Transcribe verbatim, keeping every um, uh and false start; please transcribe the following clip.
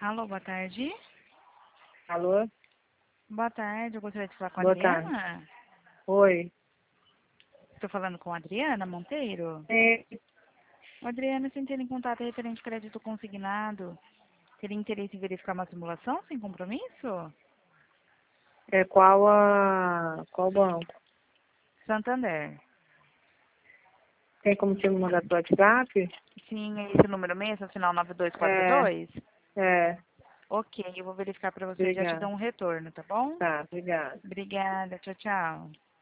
Alô, boa tarde. Alô? Boa tarde, eu gostaria de falar com a Boa tarde. Adriana. Oi. Estou falando com a Adriana Monteiro. É, Ô, Adriana, se entrar em contato referente ao crédito consignado, teria interesse em verificar uma simulação sem compromisso? é qual a... qual banco? Santander. Tem como te mandar pro WhatsApp? Sim, é esse número mesmo, final nove dois quatro É, dois? é. Ok, eu vou verificar para você e já te dou Obrigada. um retorno, tá bom? Tá, obrigada. Obrigada, tchau, tchau.